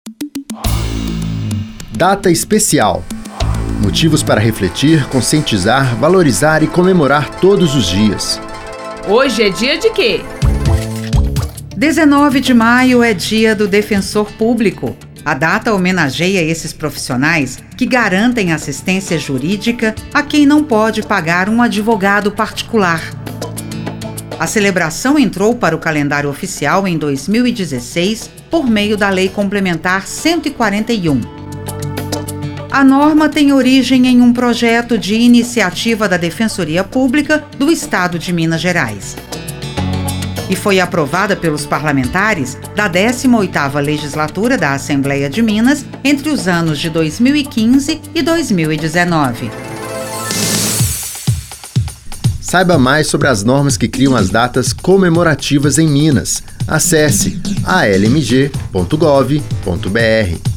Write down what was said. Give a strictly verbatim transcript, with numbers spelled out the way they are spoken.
Data especial. Motivos para refletir, conscientizar, valorizar e comemorar todos os dias. Hoje é dia de quê? dezenove de maio é dia do Defensor Público. A data homenageia esses profissionais que garantem assistência jurídica a quem não pode pagar um advogado particular. A celebração entrou para o calendário oficial em dois mil e dezesseis por meio da Lei Complementar cento e quarenta e um. A norma tem origem em um projeto de iniciativa da Defensoria Pública do Estado de Minas Gerais e foi aprovada pelos parlamentares da décima oitava Legislatura da Assembleia de Minas entre os anos de dois mil e quinze e dois mil e dezenove. Saiba mais sobre as normas que criam as datas comemorativas em Minas. Acesse a l m g ponto gov ponto b r.